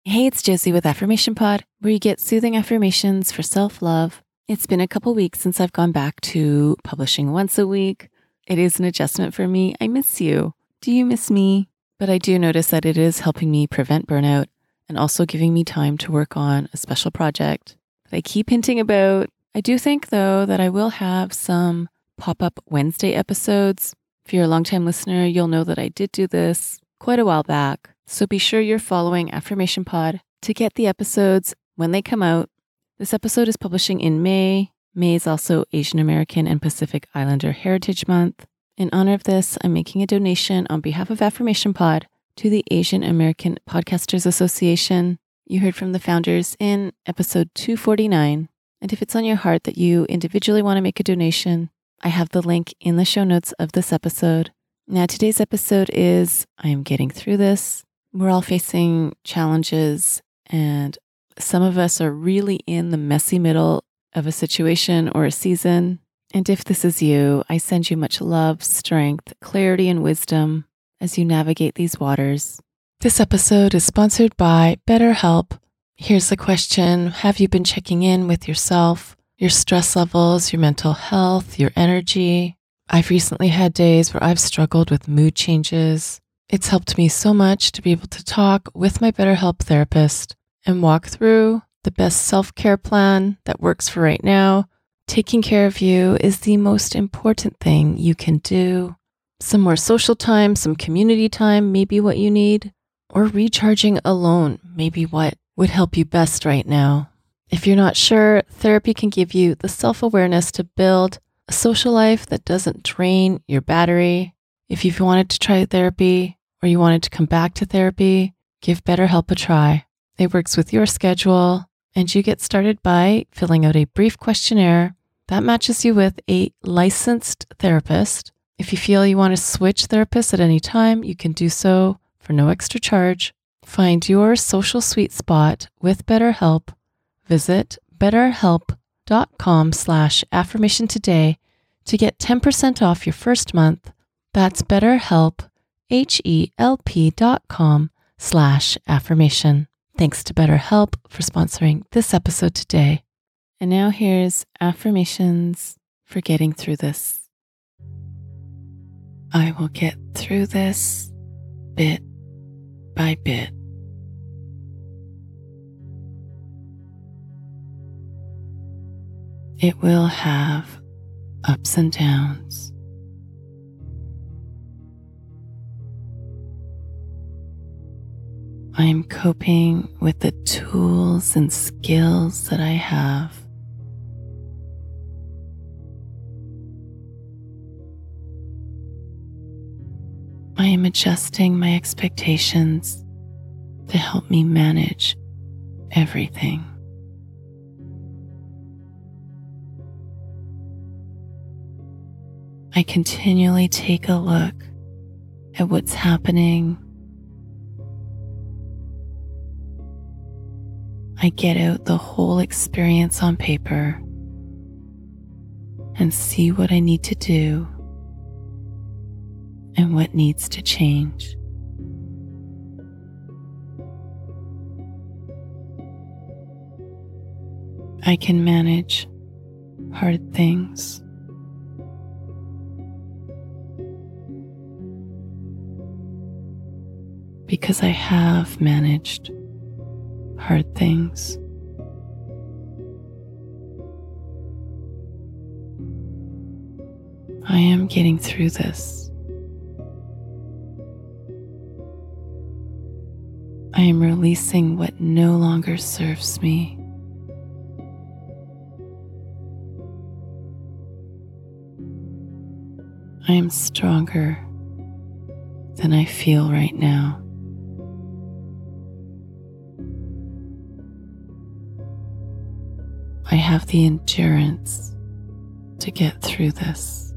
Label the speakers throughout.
Speaker 1: Hey, it's Josie with Affirmation Pod, where you get soothing affirmations for self-love. It's been a couple weeks since I've gone back to publishing once a week. It is an adjustment for me. I miss you. Do you miss me? But I do notice that it is helping me prevent burnout and also giving me time to work on a special project that I keep hinting about. I do think, though, that I will have some pop-up Wednesday episodes. If you're a longtime listener, you'll know that I did do this quite a while back. So be sure you're following Affirmation Pod to get the episodes when they come out. This episode is publishing in May. May is also Asian American and Pacific Islander Heritage Month. In honor of this, I'm making a donation on behalf of Affirmation Pod to the Asian American Podcasters Association. You heard from the founders in episode 249. And if it's on your heart that you individually want to make a donation, I have the link in the show notes of this episode. Now, today's episode is I am getting through this. We're all facing challenges, and some of us are really in the messy middle of a situation or a season. And if this is you, I send you much love, strength, clarity, and wisdom as you navigate these waters. This episode is sponsored by BetterHelp. Here's the question. Have you been checking in with yourself, your stress levels, your mental health, your energy? I've recently had days where I've struggled with mood changes. It's helped me so much to be able to talk with my BetterHelp therapist and walk through the best self-care plan that works for right now. Taking care of you is the most important thing you can do. Some more social time, some community time, maybe what you need, or recharging alone, maybe what would help you best right now. If you're not sure, therapy can give you the self-awareness to build a social life that doesn't drain your battery. If you've wanted to try therapy or you wanted to come back to therapy, give BetterHelp a try. It works with your schedule, and you get started by filling out a brief questionnaire that matches you with a licensed therapist. If you feel you want to switch therapists at any time, you can do so for no extra charge. Find your social sweet spot with BetterHelp. Visit betterhelp.com/affirmation today to get 10% off your first month. That's BetterHelp, HELP.com/affirmation. Thanks to BetterHelp for sponsoring this episode today. And now here's affirmations for getting through this. I will get through this bit by bit. It will have ups and downs. I am coping with the tools and skills that I have. I am adjusting my expectations to help me manage everything. I continually take a look at what's happening. I get out the whole experience on paper and see what I need to do and what needs to change. I can manage hard things. Because I have managed hard things. I am getting through this. I am releasing what no longer serves me. I am stronger than I feel right now. I have the endurance to get through this.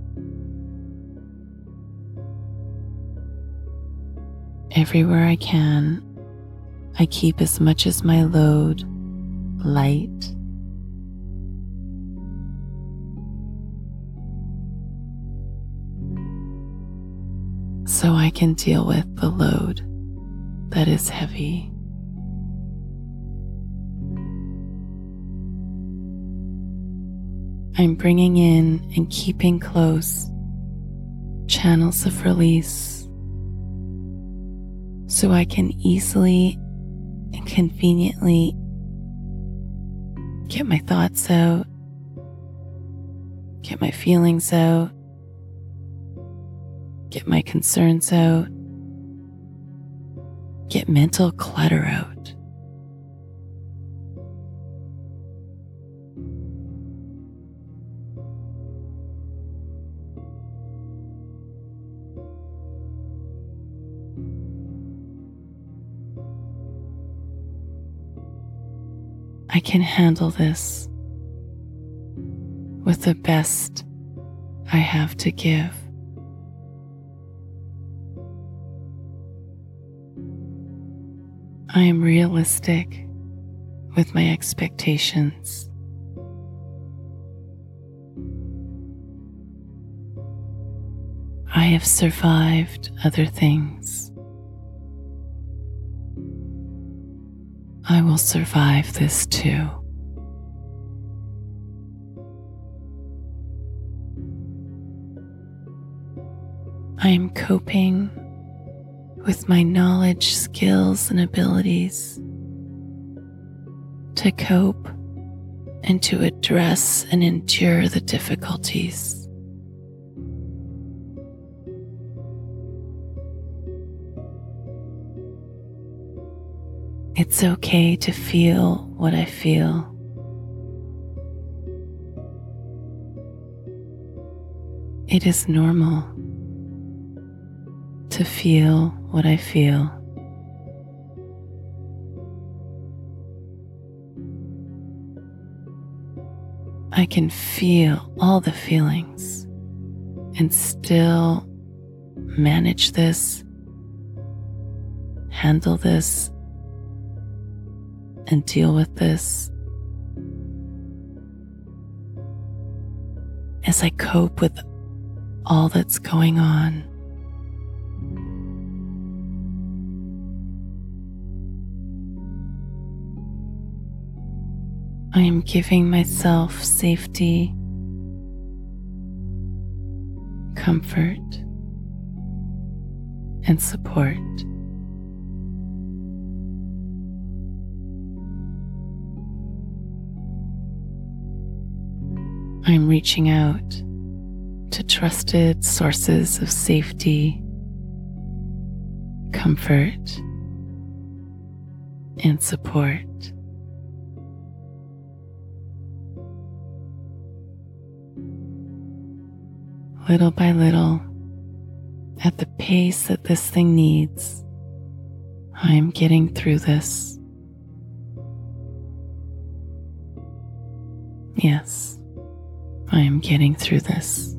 Speaker 1: Everywhere I can, I keep as much as my load light. So I can deal with the load that is heavy. I'm bringing in and keeping close channels of release so I can easily and conveniently get my thoughts out, get my feelings out, get my concerns out, get mental clutter out. I can handle this with the best I have to give. I am realistic with my expectations. I have survived other things. I will survive this too. I am coping with my knowledge, skills, and abilities to cope and to address and endure the difficulties. It's okay to feel what I feel. It is normal to feel what I feel. I can feel all the feelings and still manage this, handle this, and deal with this as I cope with all that's going on. I am giving myself safety, comfort, and support. I'm reaching out to trusted sources of safety, comfort, and support. Little by little, at the pace that this thing needs, I am getting through this. Yes. I am getting through this.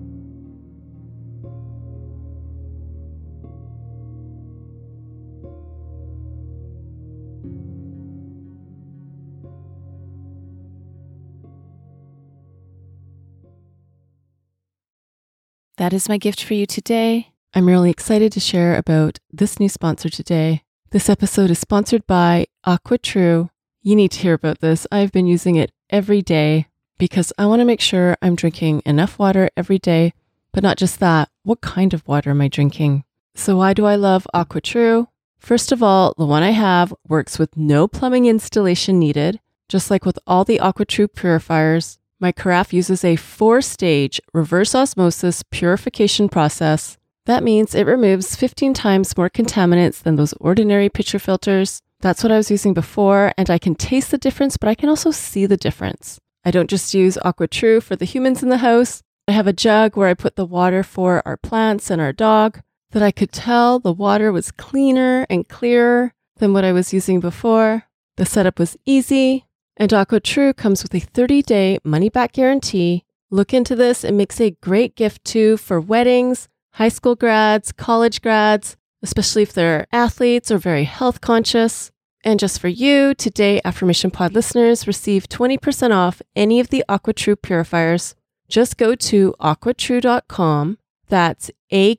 Speaker 1: That is my gift for you today. I'm really excited to share about this new sponsor today. This episode is sponsored by AquaTrue. You need to hear about this. I've been using it every day because I want to make sure I'm drinking enough water every day, but not just that. What kind of water am I drinking? So why do I love AquaTrue? First of all, the one I have works with no plumbing installation needed. Just like with all the AquaTrue purifiers, my carafe uses a 4-stage reverse osmosis purification process. That means it removes 15 times more contaminants than those ordinary pitcher filters. That's what I was using before, and I can taste the difference, but I can also see the difference. I don't just use AquaTrue for the humans in the house. I have a jug where I put the water for our plants and our dog, that I could tell the water was cleaner and clearer than what I was using before. The setup was easy, and AquaTrue comes with a 30-day money-back guarantee. Look into this. It makes a great gift too for weddings, high school grads, college grads, especially if they're athletes or very health conscious. And just for you, today Affirmation Pod listeners receive 20% off any of the AquaTrue purifiers. Just go to aquatrue.com, that's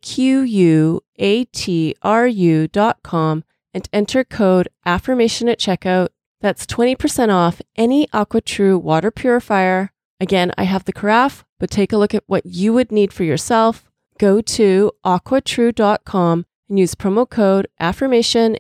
Speaker 1: AQUATRU.com, and enter code AFFIRMATION at checkout. That's 20% off any AquaTrue water purifier.
Speaker 2: Again, I have the carafe, but take a look at what you would need for yourself. Go to aquatrue.com and use promo code AFFIRMATION,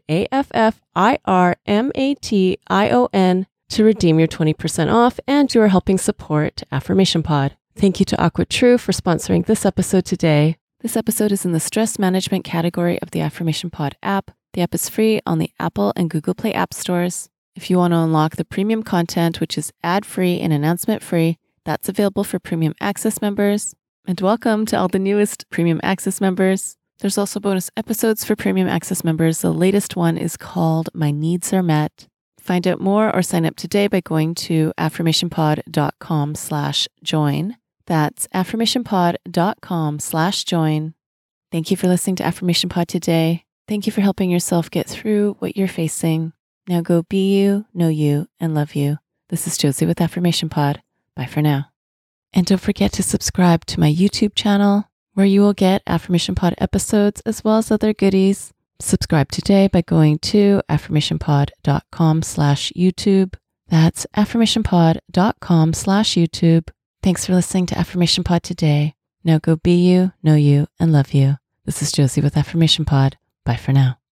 Speaker 2: AFFIRMATION, to redeem your 20% off, and you are helping support Affirmation Pod. Thank you to AquaTrue for sponsoring this episode today.
Speaker 1: This episode is in the stress management category of the Affirmation Pod app. The app is free on the Apple and Google Play app stores. If you want to unlock the premium content, which is ad-free and announcement-free, that's available for Premium Access members. And welcome to all the newest Premium Access members. There's also bonus episodes for Premium Access members. The latest one is called My Needs Are Met. Find out more or sign up today by going to affirmationpod.com/join. That's affirmationpod.com/join. Thank you for listening to Affirmation Pod today. Thank you for helping yourself get through what you're facing. Now go be you, know you, and love you. This is Josie with Affirmation Pod. Bye for now. And don't forget to subscribe to my YouTube channel, where you will get Affirmation Pod episodes as well as other goodies. Subscribe today by going to affirmationpod.com/YouTube. That's affirmationpod.com/YouTube. Thanks for listening to Affirmation Pod today. Now go be you, know you, and love you. This is Josie with Affirmation Pod. Bye for now.